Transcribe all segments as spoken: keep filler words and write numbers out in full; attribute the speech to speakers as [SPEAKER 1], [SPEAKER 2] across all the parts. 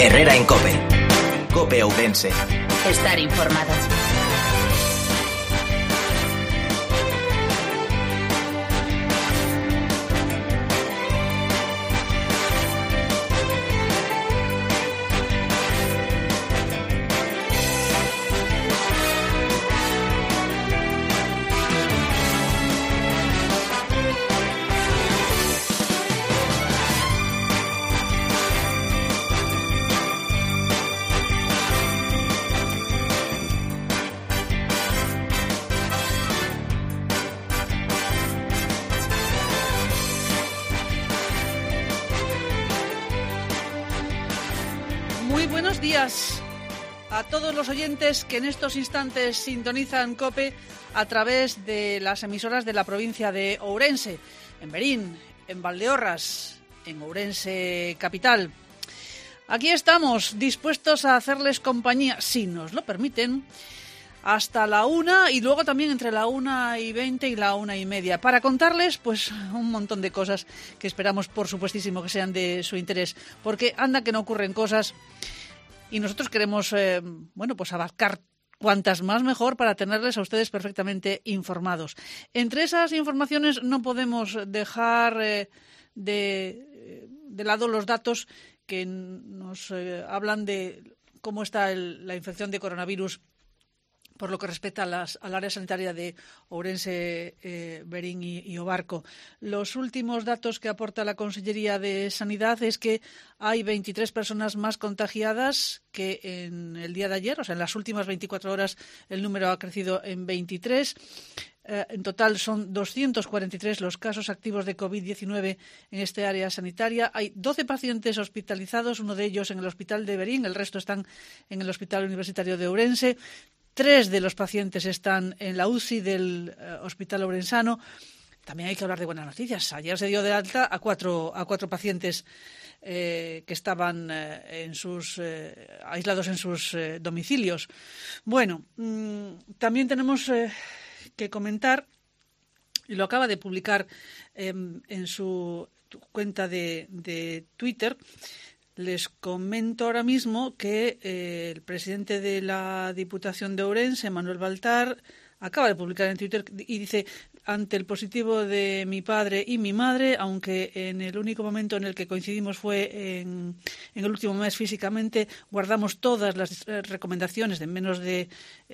[SPEAKER 1] Herrera en COPE. COPE Ourense.
[SPEAKER 2] Estar informado.
[SPEAKER 3] Buenos días a todos los oyentes que en estos instantes sintonizan COPE a través de las emisoras de la provincia de Ourense, en Verín, en Valdeorras, en Ourense capital. Aquí estamos dispuestos a hacerles compañía, si nos lo permiten, hasta la una y luego también entre la una y veinte y la una y media, para contarles pues un montón de cosas que esperamos por supuestísimo que sean de su interés, porque anda que no ocurren cosas y nosotros queremos, eh, bueno, pues abarcar cuantas más mejor para tenerles a ustedes perfectamente informados. Entre esas informaciones no podemos dejar eh, de, de lado los datos que nos eh, hablan de cómo está el, la infección de coronavirus por lo que respecta a las, al área sanitaria de Ourense, eh, Verín y, y Obarco. Los últimos datos que aporta la Consellería de Sanidad es que hay veintitrés personas más contagiadas que en el día de ayer, o sea, en las últimas veinticuatro horas el número ha crecido en veintitrés. Eh, en total son doscientos cuarenta y tres los casos activos de covid diecinueve en este área sanitaria. Hay doce pacientes hospitalizados, uno de ellos en el hospital de Verín, el resto están en el Hospital Universitario de Ourense. Tres de los pacientes están en la U C I del eh, Hospital Ourensano. También hay que hablar de buenas noticias. Ayer se dio de alta a cuatro, a cuatro pacientes eh, que estaban eh, en sus, eh, aislados en sus eh, domicilios. Bueno, mmm, también tenemos eh, que comentar, y lo acaba de publicar eh, en su cuenta de, de Twitter. Les comento ahora mismo que eh, el presidente de la Diputación de Ourense, Manuel Baltar, acaba de publicar en Twitter y dice: ante el positivo de mi padre y mi madre, aunque en el único momento en el que coincidimos fue en, en el último mes físicamente, guardamos todas las recomendaciones de menos de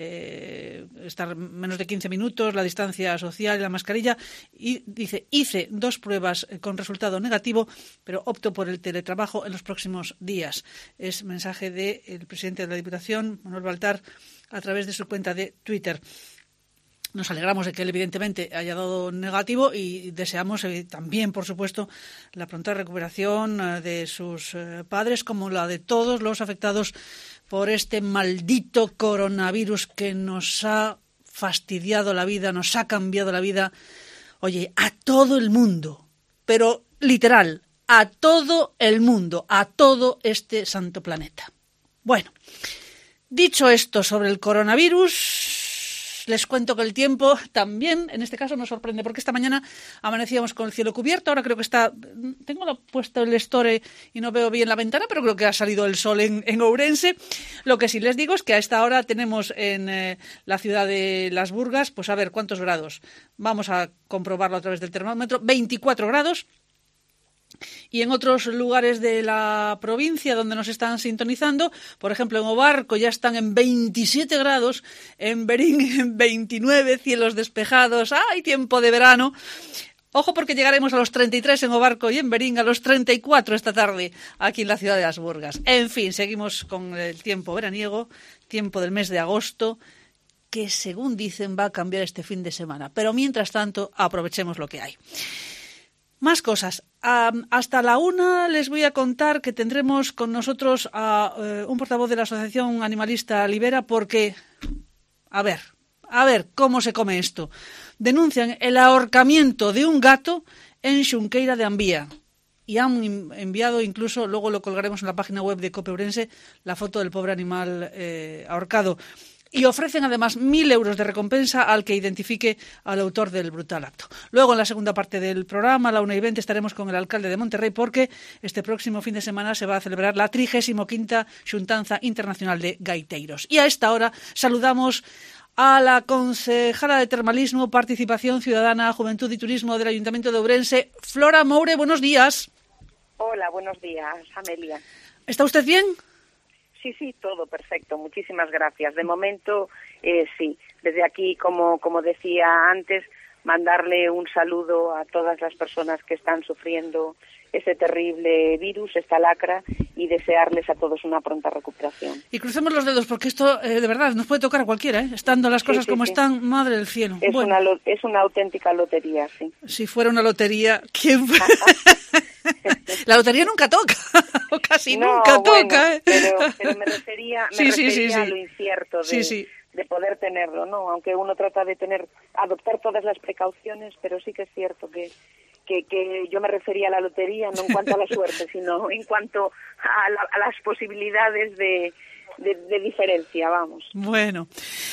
[SPEAKER 3] eh, estar menos de quince minutos, la distancia social y la mascarilla, y dice, hice dos pruebas con resultado negativo, pero opto por el teletrabajo en los próximos días. Es mensaje del presidente de la Diputación, Manuel Baltar, a través de su cuenta de Twitter. Nos alegramos de que él, evidentemente, haya dado negativo y deseamos eh, también, por supuesto, la pronta recuperación eh, de sus eh, padres, como la de todos los afectados por este maldito coronavirus que nos ha fastidiado la vida, nos ha cambiado la vida, oye, a todo el mundo, pero literal, a todo el mundo, a todo este santo planeta. Bueno, dicho esto sobre el coronavirus, les cuento que el tiempo también, en este caso, nos sorprende, porque esta mañana amanecíamos con el cielo cubierto. Ahora creo que está, tengo puesto el store y no veo bien la ventana, pero creo que ha salido el sol en, en Ourense. Lo que sí les digo es que a esta hora tenemos en eh, la ciudad de Las Burgas, pues a ver cuántos grados. Vamos a comprobarlo a través del termómetro, veinticuatro grados. Y en otros lugares de la provincia donde nos están sintonizando, por ejemplo en Obarco ya están en veintisiete grados, en Verín en veintinueve, cielos despejados, ¡ay, tiempo de verano! Ojo porque llegaremos a los treinta y tres en Obarco y en Verín, a los treinta y cuatro esta tarde aquí en la ciudad de Las Burgas. En fin, seguimos con el tiempo veraniego, tiempo del mes de agosto, que según dicen va a cambiar este fin de semana. Pero mientras tanto, aprovechemos lo que hay. Más cosas. Um, hasta la una les voy a contar que tendremos con nosotros a uh, un portavoz de la Asociación Animalista Libera porque, a ver, a ver cómo se come esto. Denuncian el ahorcamiento de un gato en Xunqueira de Ambía y han enviado incluso, luego lo colgaremos en la página web de COPE Ourense, la foto del pobre animal eh, ahorcado. y ofrecen además mil euros de recompensa al que identifique al autor del brutal acto. Luego, en la segunda parte del programa, a la una y veinte, estaremos con el alcalde de Monterrey porque este próximo fin de semana se va a celebrar la trigésima quinta Xuntanza Internacional de Gaiteiros. Y a esta hora saludamos a la concejala de Termalismo, Participación Ciudadana, Juventud y Turismo del Ayuntamiento de Ourense, Flora Moure. Buenos días.
[SPEAKER 2] Hola, buenos días, Amelia.
[SPEAKER 3] ¿Está usted bien?
[SPEAKER 2] Sí, sí, todo perfecto. Muchísimas gracias. De momento, eh, sí. Desde aquí, como, como decía antes, mandarle un saludo a todas las personas que están sufriendo ese terrible virus, esta lacra, y desearles a todos una pronta recuperación.
[SPEAKER 3] Y crucemos los dedos, porque esto, eh, de verdad, nos puede tocar a cualquiera, ¿eh? Estando las cosas sí, sí, como sí. están, madre del cielo.
[SPEAKER 2] Es,
[SPEAKER 3] bueno,
[SPEAKER 2] una, es una auténtica lotería, sí.
[SPEAKER 3] Si fuera una lotería, ¿quién fue? La lotería nunca toca, o casi
[SPEAKER 2] no,
[SPEAKER 3] nunca
[SPEAKER 2] bueno,
[SPEAKER 3] toca, ¿eh?
[SPEAKER 2] Pero, pero me refería, me
[SPEAKER 3] sí,
[SPEAKER 2] refería
[SPEAKER 3] sí, sí,
[SPEAKER 2] a
[SPEAKER 3] sí.
[SPEAKER 2] lo incierto de...
[SPEAKER 3] Sí, sí.
[SPEAKER 2] de poder tenerlo, ¿no? Aunque uno trata de tener, adoptar todas las precauciones, pero sí que es cierto que, que, que yo me refería a la lotería, no en cuanto a la suerte, sino en cuanto a, la, a las posibilidades de, de, de diferencia, vamos.
[SPEAKER 3] Bueno,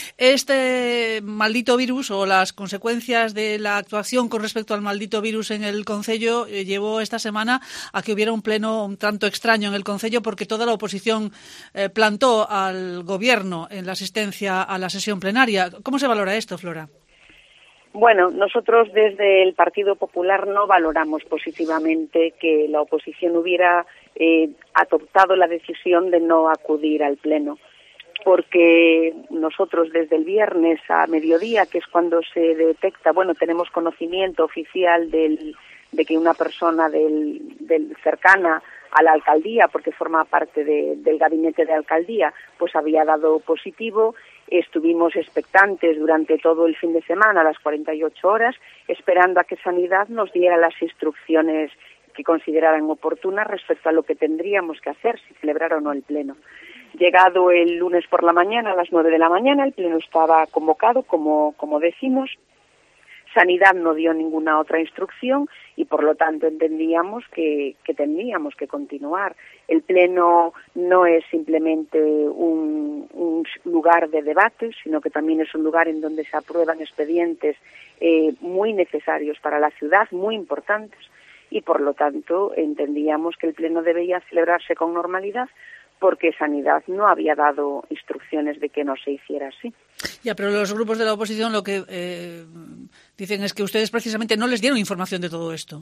[SPEAKER 3] este maldito virus o las consecuencias de la actuación con respecto al maldito virus en el Concello eh, llevó esta semana a que hubiera un pleno un tanto extraño en el Concello porque toda la oposición eh, plantó al Gobierno en la asistencia a la sesión plenaria. ¿Cómo se valora esto, Flora?
[SPEAKER 2] Bueno, nosotros desde el Partido Popular no valoramos positivamente que la oposición hubiera eh, adoptado la decisión de no acudir al pleno, porque nosotros desde el viernes a mediodía, que es cuando se detecta, bueno, tenemos conocimiento oficial del, de que una persona del, del cercana a la alcaldía, porque forma parte de, del gabinete de alcaldía, pues había dado positivo. Estuvimos expectantes durante todo el fin de semana, las cuarenta y ocho horas, esperando a que Sanidad nos diera las instrucciones que consideraran oportunas respecto a lo que tendríamos que hacer, si celebrar o no el pleno. Llegado el lunes por la mañana, a las nueve de la mañana, el pleno estaba convocado, como, como decimos. Sanidad no dio ninguna otra instrucción y, por lo tanto, entendíamos que, que teníamos que continuar. El pleno no es simplemente un, un lugar de debate, sino que también es un lugar en donde se aprueban expedientes eh, muy necesarios para la ciudad, muy importantes, y, por lo tanto, entendíamos que el pleno debía celebrarse con normalidad, porque Sanidad no había dado instrucciones de que no se hiciera así.
[SPEAKER 3] Ya, pero los grupos de la oposición lo que eh, dicen es que ustedes precisamente no les dieron información de todo esto.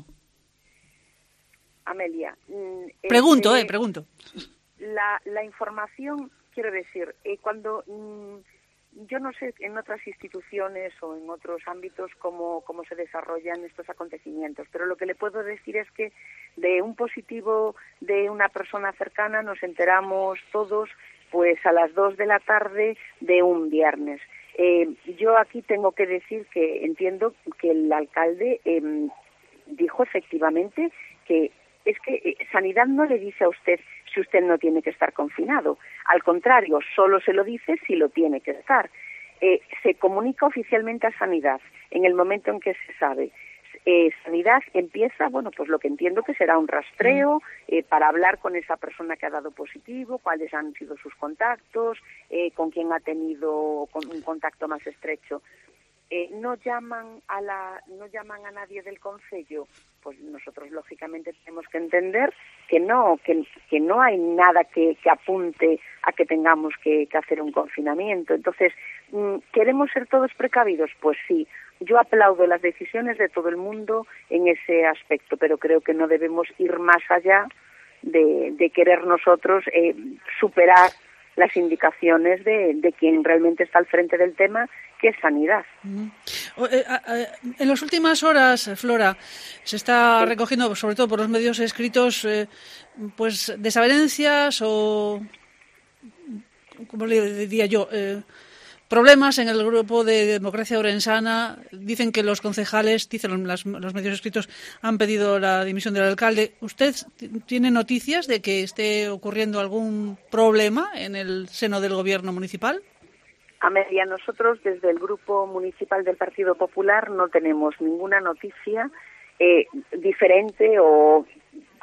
[SPEAKER 2] Amelia.
[SPEAKER 3] Pregunto,
[SPEAKER 2] este,
[SPEAKER 3] eh, pregunto.
[SPEAKER 2] La, la información, quiero decir, eh, cuando... Mm, yo no sé en otras instituciones o en otros ámbitos cómo, cómo se desarrollan estos acontecimientos, pero lo que le puedo decir es que de un positivo de una persona cercana nos enteramos todos pues a las dos de la tarde de un viernes. Eh, yo aquí tengo que decir que entiendo que el alcalde eh, dijo efectivamente que es que eh, Sanidad no le dice a usted si usted no tiene que estar confinado. Al contrario, solo se lo dice si lo tiene que estar. Eh, se comunica oficialmente a Sanidad en el momento en que se sabe. Eh, Sanidad empieza, bueno, pues lo que entiendo que será un rastreo eh, para hablar con esa persona que ha dado positivo, cuáles han sido sus contactos, eh, con quién ha tenido con un contacto más estrecho. Eh, no llaman a la no llaman a nadie del concello, pues nosotros lógicamente tenemos que entender que no que, que no hay nada que, que apunte a que tengamos que, que hacer un confinamiento. Entonces, ¿queremos ser todos precavidos? Pues sí. Yo aplaudo las decisiones de todo el mundo en ese aspecto, pero creo que no debemos ir más allá de, de querer nosotros eh, superar las indicaciones de, de quien realmente está al frente del tema, que es Sanidad.
[SPEAKER 3] Uh-huh. Eh, eh, en las últimas horas, Flora, se está sí. recogiendo, sobre todo por los medios escritos, eh, pues desavenencias o, ¿cómo le diría yo?, eh, problemas en el grupo de Democracia Orensana. Dicen que los concejales, dicen los, los medios escritos, han pedido la dimisión del alcalde. ¿Usted tiene noticias de que esté ocurriendo algún problema en el seno del gobierno municipal?
[SPEAKER 2] Amelia, nosotros desde el Grupo Municipal del Partido Popular no tenemos ninguna noticia eh, diferente o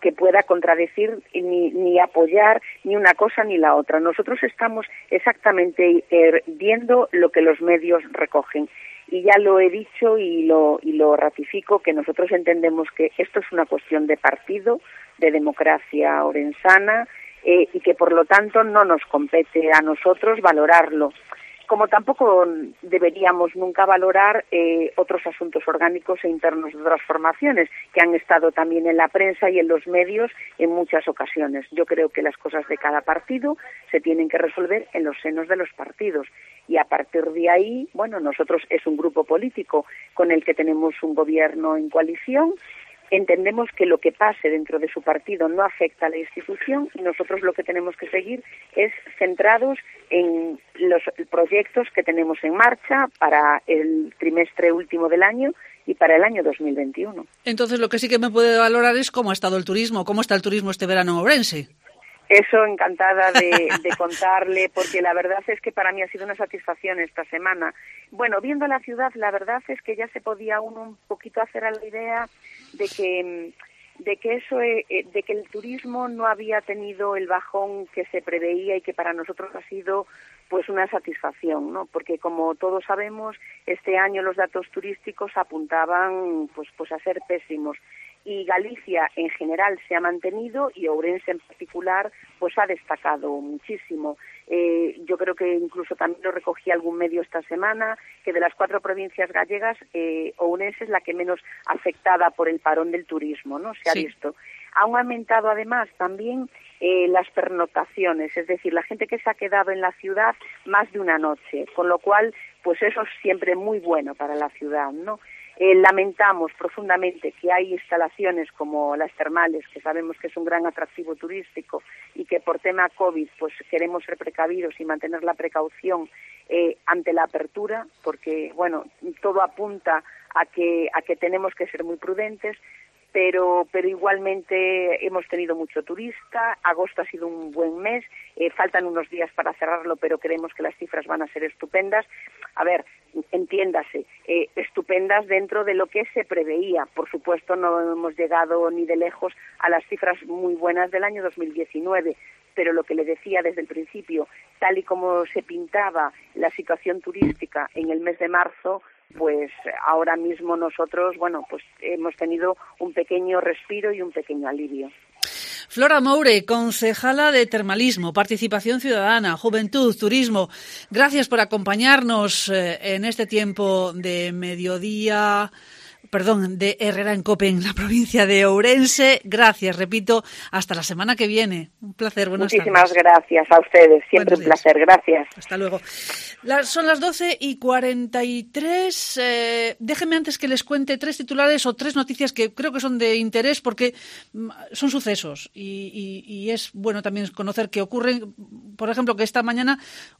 [SPEAKER 2] que pueda contradecir ni, ni apoyar ni una cosa ni la otra. Nosotros estamos exactamente eh, viendo lo que los medios recogen. Y ya lo he dicho y lo, y lo ratifico, que nosotros entendemos que esto es una cuestión de partido, de democracia orensana, eh, y que por lo tanto no nos compete a nosotros valorarlo. Como tampoco deberíamos nunca valorar eh, otros asuntos orgánicos e internos de otras formaciones que han estado también en la prensa y en los medios en muchas ocasiones. Yo creo que las cosas de cada partido se tienen que resolver en los senos de los partidos y a partir de ahí, bueno, nosotros es un grupo político con el que tenemos un gobierno en coalición. Entendemos que lo que pase dentro de su partido no afecta a la institución y nosotros lo que tenemos que seguir es centrados en los proyectos que tenemos en marcha para el trimestre último del año y para el año dos mil veintiuno.
[SPEAKER 3] Entonces, lo que sí que me puede valorar es cómo ha estado el turismo, cómo está el turismo este verano en Ourense.
[SPEAKER 2] Eso, encantada de, de contarle, porque la verdad es que para mí ha sido una satisfacción esta semana. Bueno, viendo la ciudad, la verdad es que ya se podía uno un poquito hacer a la idea de que de que eso de que el turismo no había tenido el bajón que se preveía y que para nosotros ha sido pues una satisfacción, ¿no? Porque como todos sabemos, este año los datos turísticos apuntaban pues pues a ser pésimos. Y Galicia en general se ha mantenido y Ourense en particular pues ha destacado muchísimo. Eh, yo creo que incluso también lo recogí algún medio esta semana, que de las cuatro provincias gallegas, eh, Ourense es la que menos afectada por el parón del turismo, ¿no? Se ha
[SPEAKER 3] sí.
[SPEAKER 2] visto. Ha aumentado además también eh, las pernotaciones, es decir, la gente que se ha quedado en la ciudad más de una noche, con lo cual pues eso es siempre muy bueno para la ciudad, ¿no? Eh, lamentamos profundamente que hay instalaciones como las termales, que sabemos que es un gran atractivo turístico y que por tema COVID pues queremos ser precavidos y mantener la precaución eh, ante la apertura, porque bueno, todo apunta a que a que tenemos que ser muy prudentes. Pero, pero igualmente hemos tenido mucho turista, agosto ha sido un buen mes, eh, faltan unos días para cerrarlo, pero creemos que las cifras van a ser estupendas. A ver, entiéndase, eh, estupendas dentro de lo que se preveía. Por supuesto, no hemos llegado ni de lejos a las cifras muy buenas del año dos mil diecinueve, pero lo que le decía desde el principio, tal y como se pintaba la situación turística en el mes de marzo, pues ahora mismo nosotros, bueno, pues hemos tenido un pequeño respiro y un pequeño alivio.
[SPEAKER 3] Flora Moure, concejala de Termalismo, Participación Ciudadana, Juventud, Turismo. Gracias por acompañarnos en este tiempo de mediodía, perdón, de Herrera en Cope, en la provincia de Ourense. Gracias, repito, hasta la semana que viene. Un placer, buenas
[SPEAKER 2] Muchísimas
[SPEAKER 3] tardes.
[SPEAKER 2] gracias a ustedes, siempre un placer, gracias.
[SPEAKER 3] Hasta luego. Las, son las doce y cuarenta y tres. Eh, déjenme antes que les cuente tres titulares o tres noticias que creo que son de interés porque son sucesos y, y, y es bueno también conocer que ocurren. Por ejemplo, que esta mañana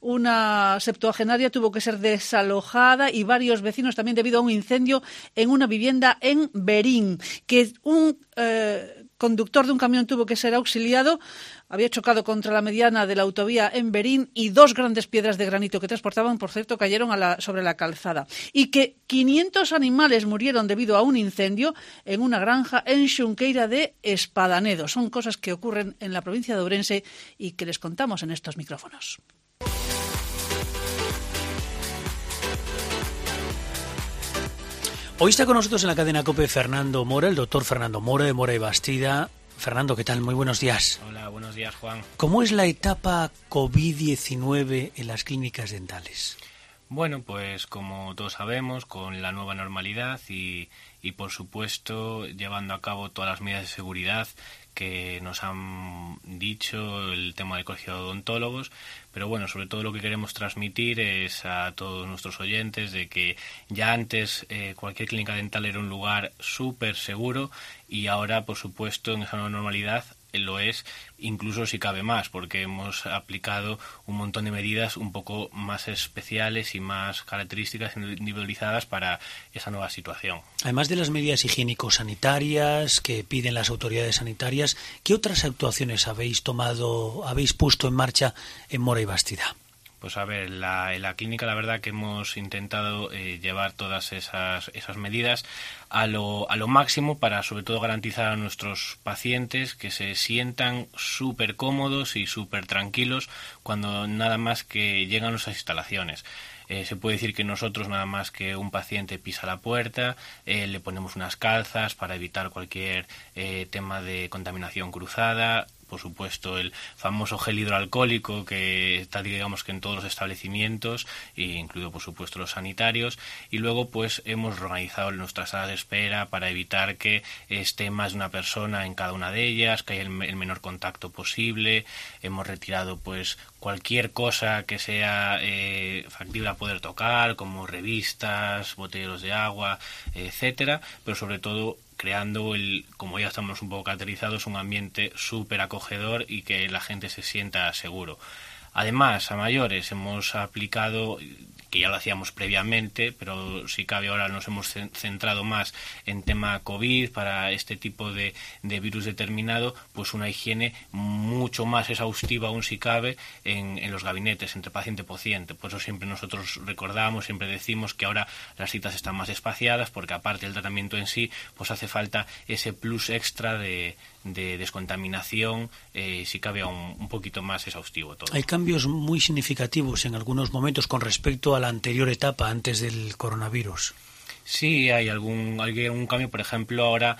[SPEAKER 3] una septuagenaria tuvo que ser desalojada y varios vecinos también debido a un incendio en una vivienda en Verín, que un eh, conductor de un camión tuvo que ser auxiliado, había chocado contra la mediana de la autovía en Verín y dos grandes piedras de granito que transportaban, por cierto, cayeron a la, sobre la calzada. Y que quinientos animales murieron debido a un incendio en una granja en Xunqueira de Espadanedo. Son cosas que ocurren en la provincia de Ourense y que les contamos en estos micrófonos.
[SPEAKER 4] Hoy está con nosotros en la cadena COPE Fernando Mora, el doctor Fernando Mora de Mora y Bastida. Fernando, ¿qué tal? Muy buenos días.
[SPEAKER 5] Hola, buenos días, Juan.
[SPEAKER 4] ¿Cómo es la etapa COVID diecinueve en las clínicas dentales?
[SPEAKER 5] Bueno, pues como todos sabemos, con la nueva normalidad y, y por supuesto llevando a cabo todas las medidas de seguridad que nos han dicho el tema del colegio de odontólogos, pero bueno, sobre todo lo que queremos transmitir es a todos nuestros oyentes de que ya antes eh, cualquier clínica dental era un lugar súper seguro y ahora, por supuesto, en esa nueva normalidad lo es, incluso si cabe más, porque hemos aplicado un montón de medidas un poco más especiales y más características individualizadas para esa nueva situación.
[SPEAKER 4] Además de las medidas higiénico-sanitarias que piden las autoridades sanitarias, ¿qué otras actuaciones habéis tomado, habéis puesto en marcha en Mora y Bastida?
[SPEAKER 5] Pues a ver, la, en la clínica la verdad que hemos intentado eh, llevar todas esas, esas medidas a lo, a lo máximo para sobre todo garantizar a nuestros pacientes que se sientan súper cómodos y súper tranquilos cuando nada más que llegan a nuestras instalaciones. Eh, se puede decir que nosotros nada más que un paciente pisa la puerta, eh, le ponemos unas calzas para evitar cualquier eh, tema de contaminación cruzada. Por supuesto, el famoso gel hidroalcohólico que está, digamos, que en todos los establecimientos, incluido, por supuesto, los sanitarios. Y luego, pues, hemos organizado nuestras salas de espera para evitar que esté más de una persona en cada una de ellas, que haya el, el menor contacto posible. Hemos retirado, pues, cualquier cosa que sea eh, factible a poder tocar, como revistas, botelleros de agua, etcétera, pero sobre todo creando, el, como ya estamos un poco caracterizados, un ambiente súper acogedor y que la gente se sienta seguro. Además, a mayores hemos aplicado, que ya lo hacíamos previamente, pero si cabe ahora nos hemos centrado más en tema COVID para este tipo de, de virus determinado, pues una higiene mucho más exhaustiva aún si cabe en, en los gabinetes entre paciente y paciente. Por eso siempre nosotros recordamos, siempre decimos que ahora las citas están más espaciadas porque aparte del tratamiento en sí, pues hace falta ese plus extra de, de descontaminación, eh, si cabe aún un poquito más exhaustivo todo.
[SPEAKER 4] Hay cambios muy significativos en algunos momentos con respecto a la anterior etapa antes del coronavirus.
[SPEAKER 5] Sí, hay algún, hay algún cambio, por ejemplo, ahora...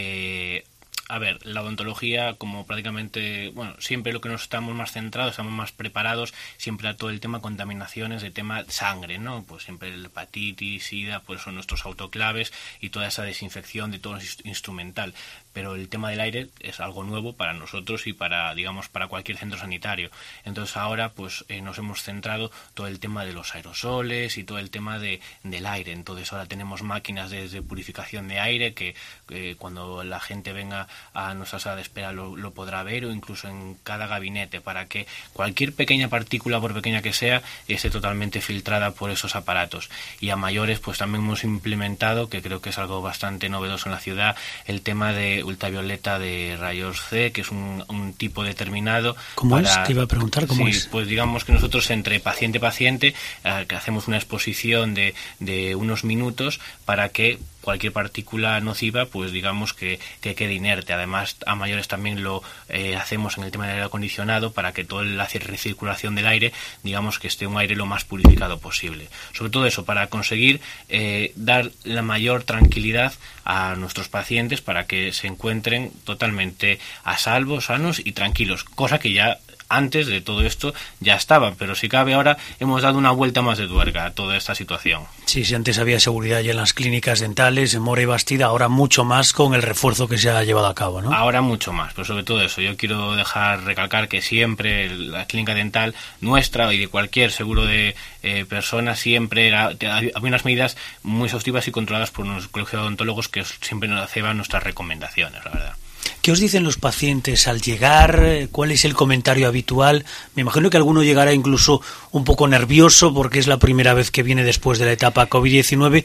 [SPEAKER 5] Eh, A ver, la odontología, como prácticamente, bueno, siempre lo que nos estamos más centrados, estamos más preparados siempre a todo el tema contaminaciones, de tema sangre, ¿no? Pues siempre el hepatitis, sida, pues son nuestros autoclaves y toda esa desinfección de todo instrumental. Pero el tema del aire es algo nuevo para nosotros y para, digamos, para cualquier centro sanitario. Entonces ahora, pues, eh, nos hemos centrado todo el tema de los aerosoles y todo el tema de, del aire. Entonces ahora tenemos máquinas de, de purificación de aire que eh, cuando la gente venga a nuestra sala de espera lo, lo podrá ver, o incluso en cada gabinete, para que cualquier pequeña partícula, por pequeña que sea, esté totalmente filtrada por esos aparatos. Y a mayores, pues también hemos implementado, que creo que es algo bastante novedoso en la ciudad, el tema de ultravioleta de rayos C, que es un, un tipo determinado.
[SPEAKER 4] ¿Cómo
[SPEAKER 5] para...
[SPEAKER 4] es? Te iba a preguntar, ¿cómo
[SPEAKER 5] sí,
[SPEAKER 4] es?
[SPEAKER 5] Pues digamos que nosotros entre paciente y paciente eh, que hacemos una exposición de, de unos minutos para que cualquier partícula nociva, pues digamos que, que quede inerte. Además, a mayores también lo eh, hacemos en el tema del aire acondicionado para que toda la recirculación del aire, digamos que esté un aire lo más purificado posible. Sobre todo eso, para conseguir eh, dar la mayor tranquilidad a nuestros pacientes para que se encuentren totalmente a salvo, sanos y tranquilos, cosa que ya antes de todo esto ya estaban, pero si cabe ahora hemos dado una vuelta más de tuerca a toda esta situación.
[SPEAKER 4] Sí, si antes había seguridad ya en las clínicas dentales, en Mora y Bastida, ahora mucho más con el refuerzo que se ha llevado a cabo, ¿no?
[SPEAKER 5] Ahora mucho más, pero sobre todo eso, yo quiero dejar recalcar que siempre la clínica dental nuestra y de cualquier seguro de eh, personas siempre era, había unas medidas muy exhaustivas y controladas por unos colegios de odontólogos que siempre nos hacían nuestras recomendaciones, la verdad.
[SPEAKER 4] ¿Qué os dicen los pacientes al llegar? ¿Cuál es el comentario habitual? Me imagino que alguno llegará incluso un poco nervioso porque es la primera vez que viene después de la etapa COVID diecinueve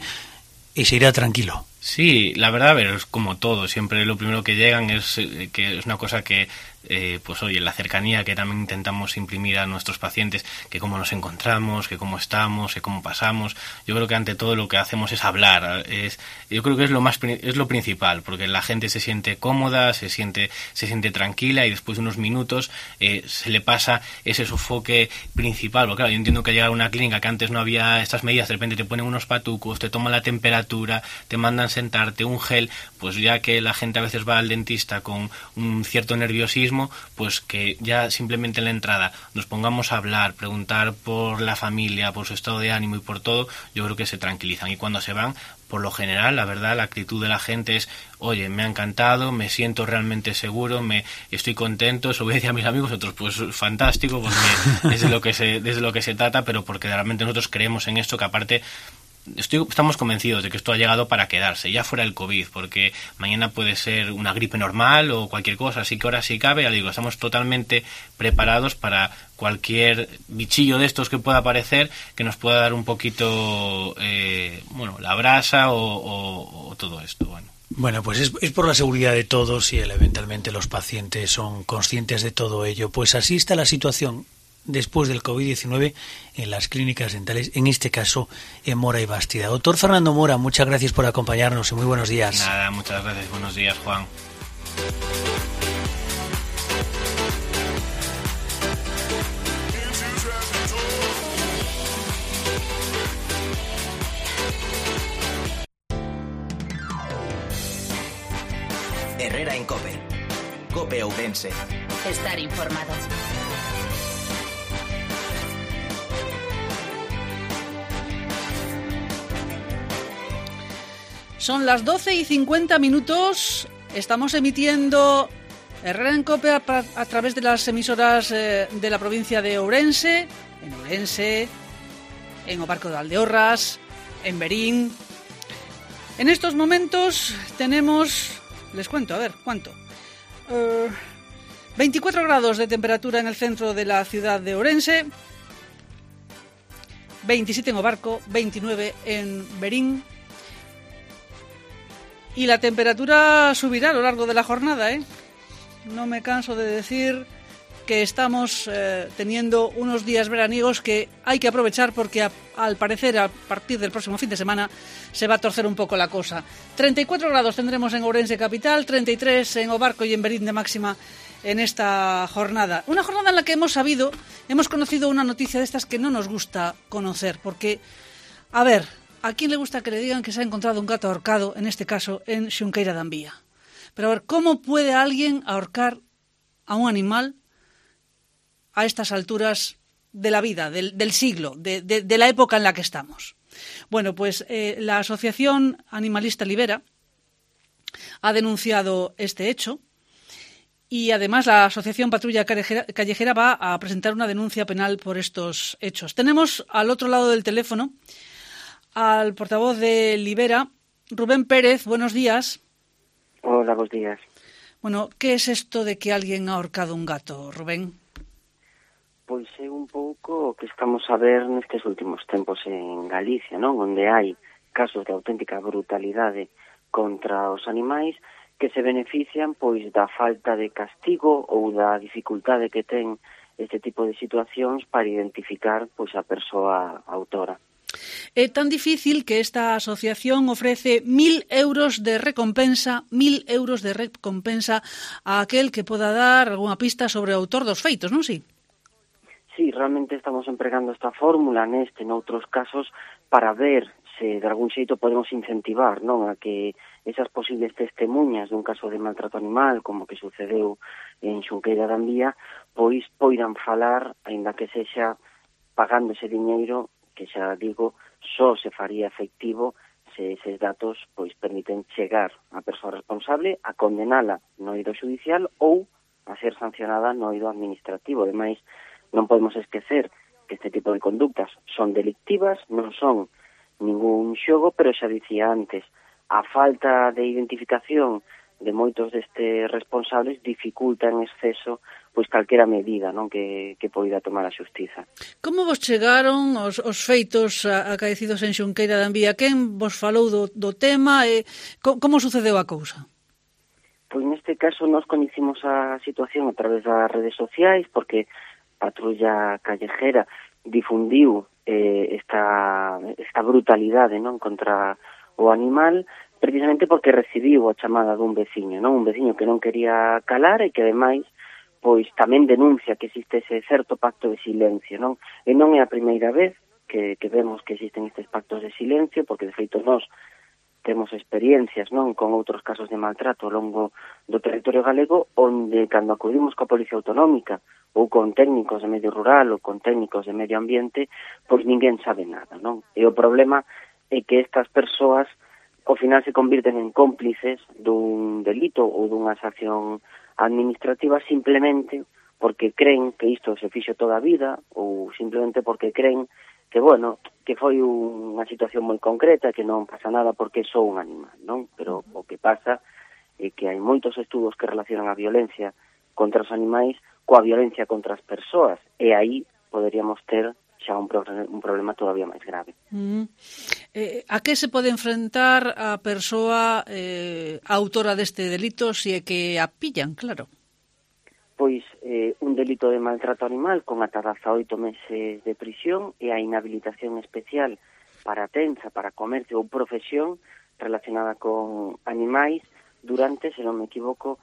[SPEAKER 4] y se irá tranquilo.
[SPEAKER 5] Sí, la verdad, a ver, es como todo. Siempre lo primero que llegan es eh, que es una cosa que, eh, pues oye, la cercanía que también intentamos imprimir a nuestros pacientes, que cómo nos encontramos, que cómo estamos, que cómo pasamos. Yo creo que ante todo lo que hacemos es hablar. Es, yo creo que es lo más es lo principal, porque la gente se siente cómoda, se siente se siente tranquila y después de unos minutos eh, se le pasa ese sofoque principal. Porque claro, yo entiendo que llegar a una clínica que antes no había estas medidas, de repente te ponen unos patucos, te toman la temperatura, te mandan sentarte, un gel, pues ya que la gente a veces va al dentista con un cierto nerviosismo, pues que ya simplemente en la entrada nos pongamos a hablar, preguntar por la familia, por su estado de ánimo y por todo, yo creo que se tranquilizan. Y cuando se van, por lo general, la verdad, la actitud de la gente es, oye, me ha encantado, me siento realmente seguro, me estoy contento, eso voy a decir a mis amigos, otros pues fantástico, porque es de lo que se, desde lo que se trata, pero porque realmente nosotros creemos en esto, que aparte Estoy, estamos convencidos de que esto ha llegado para quedarse, ya fuera el COVID, porque mañana puede ser una gripe normal o cualquier cosa, así que ahora si cabe, ya digo, estamos totalmente preparados para cualquier bichillo de estos que pueda aparecer, que nos pueda dar un poquito, eh, bueno, la brasa o, o, o todo esto, bueno.
[SPEAKER 4] Bueno, pues es, es por la seguridad de todos y eventualmente los pacientes son conscientes de todo ello. Pues así está la situación después del COVID diecinueve en las clínicas dentales, en este caso en Mora y Bastida. Doctor Fernando Mora, muchas gracias por acompañarnos y muy buenos días.
[SPEAKER 5] Nada, muchas gracias, buenos días, Juan.
[SPEAKER 1] Herrera en COPE. COPE Ourense.
[SPEAKER 6] Estar informado.
[SPEAKER 3] Son las doce y cincuenta minutos. Estamos emitiendo Herrera en COPE a, a través de las emisoras eh, de la provincia de Ourense, en Ourense, en O Barco de Valdeorras, en Verín. En estos momentos tenemos, les cuento, a ver, ¿cuánto? Uh, veinticuatro grados de temperatura en el centro de la ciudad de Ourense, veintisiete en O Barco, veintinueve en Verín. Y la temperatura subirá a lo largo de la jornada, ¿eh? No me canso de decir que estamos eh, teniendo unos días veraniegos que hay que aprovechar porque a, al parecer a partir del próximo fin de semana se va a torcer un poco la cosa. treinta y cuatro grados tendremos en Ourense capital, treinta y tres en O Barco y en Verín de máxima en esta jornada. Una jornada en la que hemos sabido, hemos conocido una noticia de estas que no nos gusta conocer porque, a ver, ¿a quién le gusta que le digan que se ha encontrado un gato ahorcado, en este caso en Xunqueira de Ambía? Pero a ver, ¿cómo puede alguien ahorcar a un animal a estas alturas de la vida, del, del siglo, de, de, de la época en la que estamos? Bueno, pues eh, la Asociación Animalista Libera ha denunciado este hecho y además la Asociación Patrulla Callejera va a presentar una denuncia penal por estos hechos. Tenemos al otro lado del teléfono al portavoz de Libera, Rubén Pérez. Buenos días.
[SPEAKER 7] Hola, buenos días.
[SPEAKER 3] Bueno, ¿qué es esto de que alguien ha ahorcado un gato, Rubén?
[SPEAKER 7] Pois é un pouco o que estamos a ver nestes últimos tempos en Galicia, non? Onde hai casos de auténtica brutalidade contra os animais que se benefician pois da falta de castigo ou da dificultade que ten este tipo de situacións para identificar pois a persoa autora.
[SPEAKER 3] É tan difícil que esta asociación ofrece mil euros de recompensa, mil euros de recompensa a aquel que poda dar algunha pista sobre o autor dos feitos, non si?
[SPEAKER 7] Sí, realmente estamos empregando esta fórmula neste, noutros casos, para ver se de algún xeito podemos incentivar, non, a que esas posibles testemunhas dun caso de maltrato animal, como que sucedeu en Xunqueira de Ambía, pois poidan falar, aínda que sexa pagando ese diñeiro, que xa digo, só se faría efectivo se eses datos pois permiten chegar a persoa responsable a condenala no eido judicial ou a ser sancionada no eido administrativo. Ademais, non podemos esquecer que este tipo de conductas son delictivas, non son ningún xogo, pero xa dicía antes, a falta de identificación de moitos destes responsables dificulta en exceso pois calquera medida, non, que, que poida tomar a xustiza.
[SPEAKER 3] Como vos chegaron os, os feitos acaecidos en Xunqueira de Ambía? Quen vos falou do, do tema e co, como sucedeu a cousa?
[SPEAKER 7] Pois neste caso nós coñecimos a situación a través das redes sociais porque Patrulla Callejera difundiu eh, esta, esta brutalidade, non, contra o animal, precisamente porque recibiu a chamada dun veciño, non, un veciño que non quería calar e que ademais pois tamén denuncia que existe ese certo pacto de silencio, non? E non é a primeira vez que, que vemos que existen estes pactos de silencio, porque de feito nós temos experiencias, non, con outros casos de maltrato ao longo do territorio galego, onde cando acudimos coa Policía Autonómica ou con técnicos de medio rural ou con técnicos de medio ambiente, pois ninguén sabe nada, non? E o problema é que estas persoas ao final se convirten en cómplices dun delito ou dunha sanción administrativa simplemente porque creen que isto se fixo toda a vida ou simplemente porque creen que, bueno, que foi unha situación moi concreta, que non pasa nada porque sou un animal, non? Pero o que pasa é que hai moitos estudos que relacionan a violencia contra os animais coa violencia contra as persoas e aí poderíamos ter xa un, pro, un problema todavía máis grave.
[SPEAKER 3] Mm. Eh, a que se pode enfrentar a persoa eh, autora deste delito se é que a pillan, claro?
[SPEAKER 7] pois eh, un delito de maltrato animal con ata dezaoito meses de prisión e a inhabilitación especial para tensa, para comercio ou profesión relacionada con animais durante, se non me equivoco,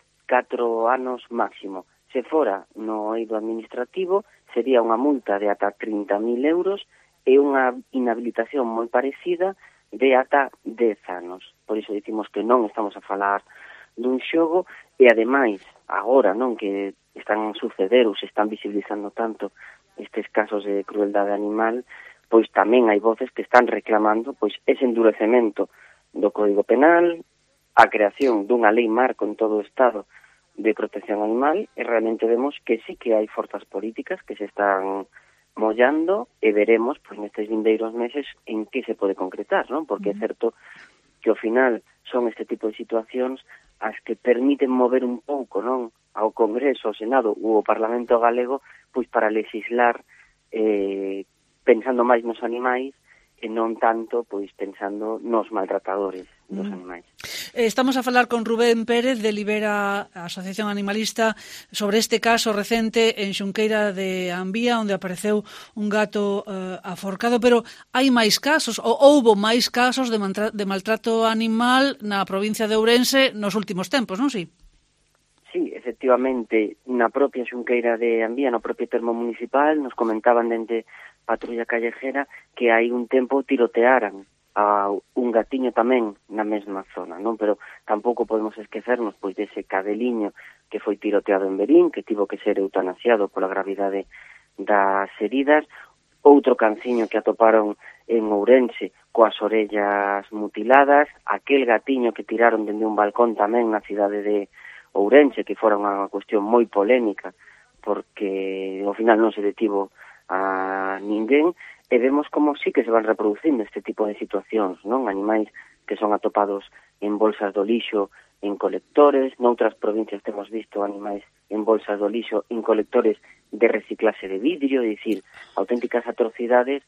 [SPEAKER 7] catro anos máximo. Se fora no eido administrativo, sería unha multa de ata trinta mil euros e unha inhabilitación moi parecida de ata dez anos. Por iso dicimos que non estamos a falar dun xogo e, ademais, agora non que están a suceder ou se están visibilizando tanto estes casos de crueldade animal, pois tamén hai voces que están reclamando pois ese endurecemento do Código Penal, a creación dunha lei marco en todo o Estado de protección animal, e realmente vemos que sí que hai forzas políticas que se están mollando e veremos pois nestes vindeiros meses en que se pode concretar, non? Porque é certo que ao final son este tipo de situacións as que permiten mover un pouco, non, ao Congreso, ao Senado ou ao Parlamento galego, pois para legislar eh, pensando máis nos animais e non tanto pois pensando nos maltratadores dos mm. animais.
[SPEAKER 3] Estamos a falar con Rubén Pérez de Libera, a Asociación Animalista, sobre este caso recente en Xunqueira de Ambía, onde apareceu un gato eh, aforcado, pero hai máis casos, ou houbo máis casos de, mantra- de maltrato animal na provincia de Ourense nos últimos tempos, non si?
[SPEAKER 7] Sí, efectivamente, na propia Xunqueira de Ambía, no propio termo municipal, nos comentaban dende Patrulla Callejera que hai un tempo tirotearan a un gatiño tamén na mesma zona, non? Pero tampouco podemos esquecernos pois dese cadeliño que foi tiroteado en Verín, que tivo que ser eutanasiado pola gravidade das heridas, outro canciño que atoparon en Ourense coas orellas mutiladas, aquel gatiño que tiraron dende un balcón tamén na cidade de Ourense, que fora unha cuestión moi polémica, porque ao final non se detivo a ninguén, e vemos como sí que se van reproducindo este tipo de situacións, non? Animais que son atopados en bolsas do lixo, en colectores, noutras provincias temos visto animais en bolsas do lixo, en colectores de reciclaxe de vidrio, é dicir, auténticas atrocidades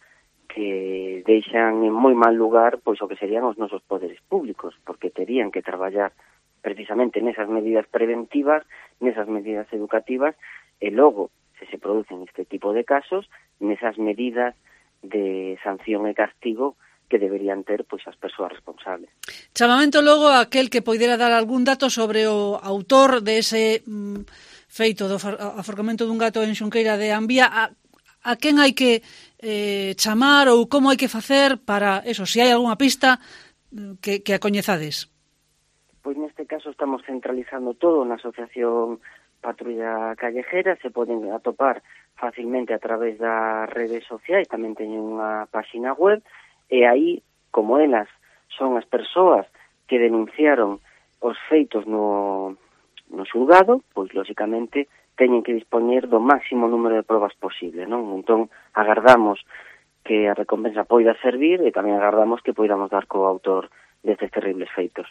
[SPEAKER 7] que deixan en moi mal lugar pois o que serían os nosos poderes públicos, porque terían que traballar precisamente nesas medidas preventivas, nesas medidas educativas, e logo, se se producen este tipo de casos, nesas medidas de sanción e castigo que deberían ter pois as persoas responsables.
[SPEAKER 3] Chamamento logo a aquel que poidera dar algún dato sobre o autor de ese mm, feito do aforcamento dun gato en Xunqueira de Ambía, a, a quen hai que eh, chamar ou como hai que facer para eso, se hai algunha pista que, que a coñezades?
[SPEAKER 7] Pois neste caso estamos centralizando todo na Asociación Patrulla Callejera, se poden atopar facilmente a través das redes sociais, tamén teñen unha páxina web, e aí, como elas son as persoas que denunciaron os feitos no, no xulgado, pois, lóxicamente, teñen que dispoñer do máximo número de probas posible, non? Entón, agardamos que a recompensa poida servir e tamén agardamos que poidamos dar co autor destes terribles feitos.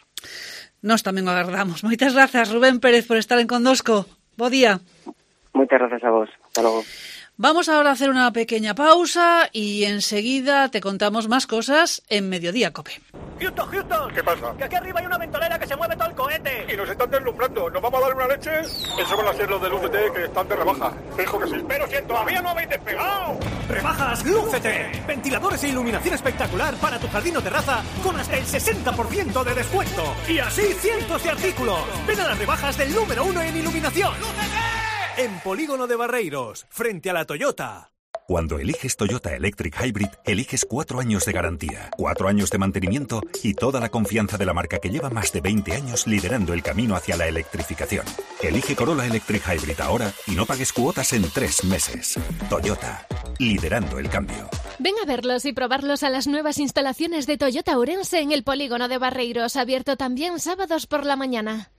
[SPEAKER 3] Nós tamén o agardamos. Moitas grazas, Rubén Pérez, por estar en Condosco. Bo día.
[SPEAKER 7] Moitas grazas a vos. Hasta logo.
[SPEAKER 3] Vamos ahora a hacer una pequeña pausa y enseguida te contamos más cosas en Mediodía Cope.
[SPEAKER 6] ¡Houston, Houston!
[SPEAKER 8] ¿Qué pasa?
[SPEAKER 6] Que aquí arriba hay una ventolera que se mueve todo el cohete.
[SPEAKER 8] Y nos están deslumbrando. ¿Nos vamos a dar una leche? Eso van a ser los del U C T que están de rebaja. Fijo que sí.
[SPEAKER 6] Pero si todavía no habéis despegado. Rebajas Lúcete. Ventiladores e iluminación espectacular para tu jardín o terraza con hasta el sesenta por ciento de descuento. Y así cientos de artículos. Ven a las rebajas del número uno en iluminación. ¡Lúcete! En Polígono de Barreiros, frente a la Toyota.
[SPEAKER 9] Cuando eliges Toyota Electric Hybrid, eliges cuatro años de garantía, cuatro años de mantenimiento y toda la confianza de la marca que lleva más de veinte años liderando el camino hacia la electrificación. Elige Corolla Electric Hybrid ahora y no pagues cuotas en tres meses. Toyota, liderando el cambio.
[SPEAKER 10] Ven a verlos y probarlos a las nuevas instalaciones de Toyota Ourense en el Polígono de Barreiros, abierto también sábados por la mañana.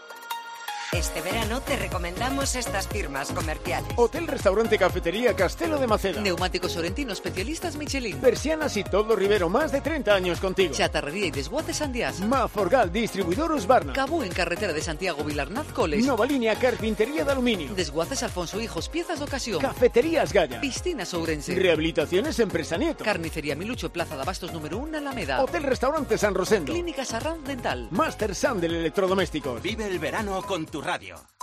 [SPEAKER 11] Este verano te recomendamos estas firmas comerciales.
[SPEAKER 12] Hotel, restaurante, cafetería Castelo de Maceda.
[SPEAKER 13] Neumáticos Sorrentino, especialistas Michelin.
[SPEAKER 12] Persianas y todo Rivero, más de treinta años contigo.
[SPEAKER 13] Chatarrería y desguaces Sandias.
[SPEAKER 12] Maforgal, distribuidor Husqvarna.
[SPEAKER 13] Cabú en carretera de Santiago Vilarnaz Coles.
[SPEAKER 12] Nova Línea, carpintería de aluminio.
[SPEAKER 13] Desguaces Alfonso Hijos, piezas de ocasión.
[SPEAKER 12] Cafeterías Gaya.
[SPEAKER 13] Piscinas Ourense.
[SPEAKER 12] Rehabilitaciones Empresa Nieto.
[SPEAKER 13] Carnicería Milucho, Plaza de Abastos número uno, Alameda.
[SPEAKER 12] Hotel, restaurante San Rosendo.
[SPEAKER 13] Clínica Sarran Dental.
[SPEAKER 12] Master Sam del Electrodomésticos.
[SPEAKER 1] Vive el verano con tu radio.